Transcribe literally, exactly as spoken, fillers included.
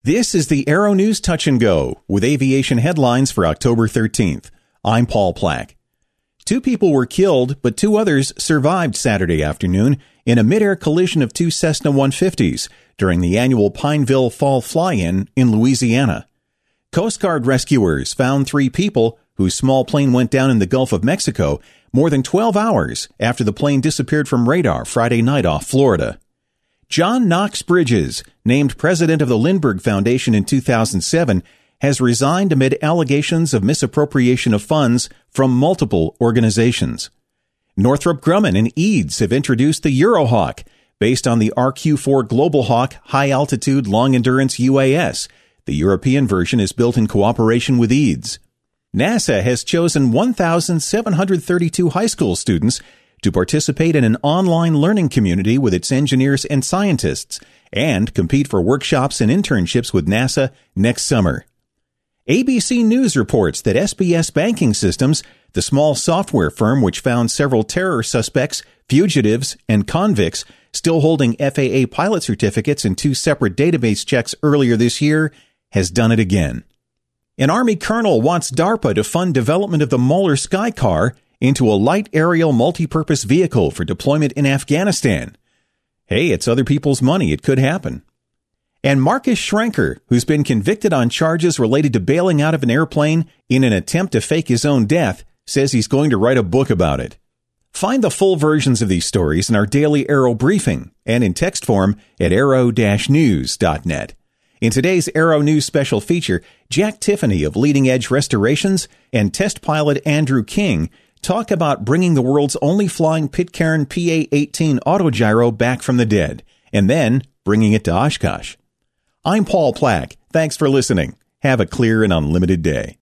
This is the Aero News Touch and Go with aviation headlines for October thirteenth. I'm Paul Plack. Two people were killed, but two others survived Saturday afternoon in a mid-air collision of two Cessna one fifties during the annual Pineville Fall Fly-In in Louisiana. Coast Guard rescuers found three people whose small plane went down in the Gulf of Mexico more than twelve hours after the plane disappeared from radar Friday night off Florida. John Knox Bridges, named president of the Lindbergh Foundation in two thousand seven, has resigned amid allegations of misappropriation of funds from multiple organizations. Northrop Grumman and Eads have introduced the Eurohawk, based on the R Q four Global Hawk high-altitude long-endurance U A S. The European version is built in cooperation with Eads. NASA has chosen one thousand seven hundred thirty-two high school students to participate in an online learning community with its engineers and scientists and compete for workshops and internships with NASA next summer. A B C News reports that S B S Banking Systems, the small software firm which found several terror suspects, fugitives, and convicts still holding F A A pilot certificates in two separate database checks earlier this year, has done it again. An Army colonel wants DARPA to fund development of the Moeller Skycar into a light aerial multi-purpose vehicle for deployment in Afghanistan. Hey, it's other people's money. It could happen. And Marcus Schrenker, who's been convicted on charges related to bailing out of an airplane in an attempt to fake his own death, says he's going to write a book about it. Find the full versions of these stories in our daily Aero briefing and in text form at aero dash news dot net. In today's Aero News special feature, Jack Tiffany of Leading Edge Restorations and test pilot Andrew King talk about bringing the world's only flying Pitcairn P A eighteen autogyro back from the dead, and then bringing it to Oshkosh. I'm Paul Plack. Thanks for listening. Have a clear and unlimited day.